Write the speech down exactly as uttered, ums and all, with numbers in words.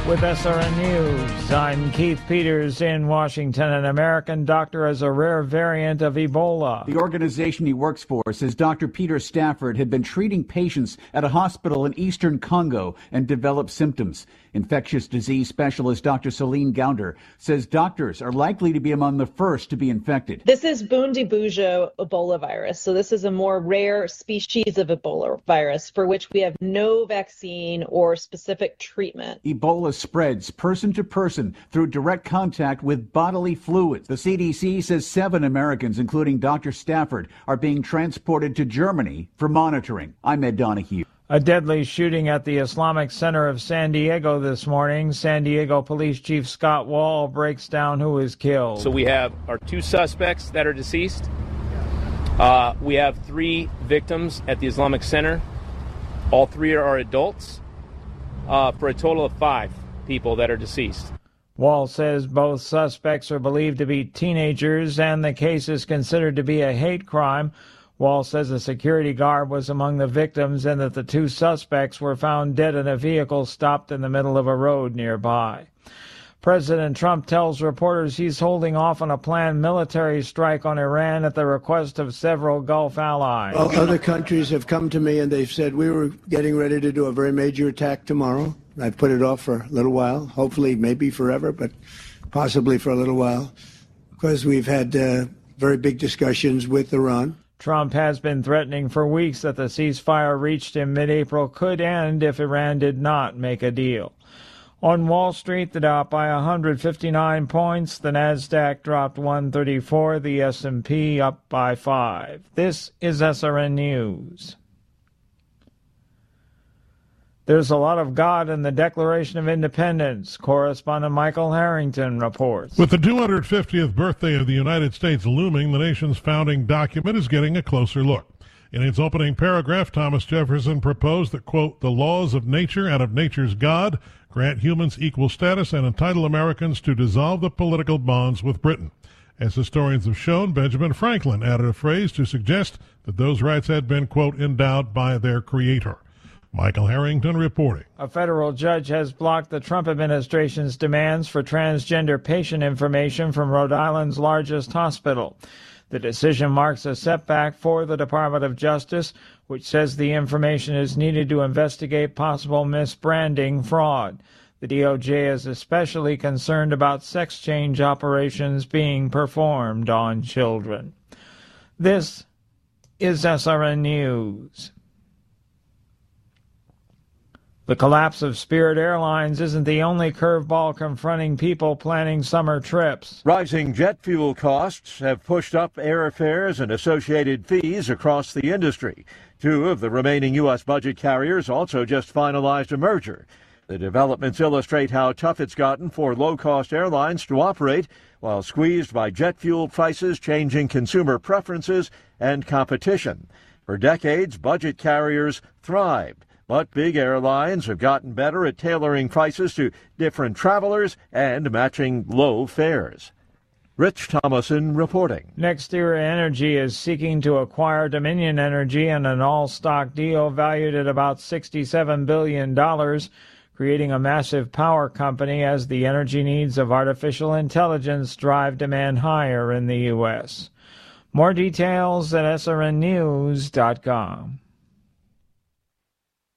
With S R N News, I'm Keith Peters in Washington. An American doctor has a rare variant of Ebola. The organization he works for says Doctor Peter Stafford had been treating patients at a hospital in eastern Congo and developed symptoms. Infectious disease specialist Doctor Celine Gounder says doctors are likely to be among the first to be infected. This is Bundibugyo Ebola virus. So this is a more rare species of Ebola virus for which we have no vaccine or specific treatment. Ebola spreads person to person through direct contact with bodily fluids. The C D C says seven Americans, including Doctor Stafford, are being transported to Germany for monitoring. I'm Ed Donahue. A deadly shooting at the Islamic Center of San Diego this morning. San Diego Police Chief Scott Wall breaks down who was killed. So we have our two suspects that are deceased. Uh, we have three victims at the Islamic Center. All three are adults, uh, for a total of five people that are deceased. Wall says both suspects are believed to be teenagers and the case is considered to be a hate crime. Wall says a security guard was among the victims and that the two suspects were found dead in a vehicle stopped in the middle of a road nearby. President Trump tells reporters he's holding off on a planned military strike on Iran at the request of several Gulf allies. Well, other countries have come to me and they've said we were getting ready to do a very major attack tomorrow. I've put it off for a little while, hopefully maybe forever, but possibly for a little while, because we've had uh, very big discussions with Iran. Trump has been threatening for weeks that the ceasefire reached in mid-April could end if Iran did not make a deal. On Wall Street, the Dow up by one hundred fifty-nine points, the Nasdaq dropped one thirty-four, the S and P up by five. This is S R N News. There's a lot of God in the Declaration of Independence. Correspondent Michael Harrington reports. With the two hundred fiftieth birthday of the United States looming, the nation's founding document is getting a closer look. In its opening paragraph, Thomas Jefferson proposed that, quote, the laws of nature and of nature's God grant humans equal status and entitle Americans to dissolve the political bonds with Britain. As historians have shown, Benjamin Franklin added a phrase to suggest that those rights had been, quote, endowed by their creator. Michael Harrington reporting. A federal judge has blocked the Trump administration's demands for transgender patient information from Rhode Island's largest hospital. The decision marks a setback for the Department of Justice, which says the information is needed to investigate possible misbranding fraud. The D O J is especially concerned about sex change operations being performed on children. This is S R N News. The collapse of Spirit Airlines isn't the only curveball confronting people planning summer trips. Rising jet fuel costs have pushed up airfares and associated fees across the industry. Two of the remaining U S budget carriers also just finalized a merger. The developments illustrate how tough it's gotten for low-cost airlines to operate while squeezed by jet fuel prices, changing consumer preferences, and competition. For decades, budget carriers thrived. But big airlines have gotten better at tailoring prices to different travelers and matching low fares. Rich Thomason reporting. NextEra Energy is seeking to acquire Dominion Energy in an all-stock deal valued at about sixty-seven billion dollars, creating a massive power company as the energy needs of artificial intelligence drive demand higher in the U S. More details at S R N news dot com.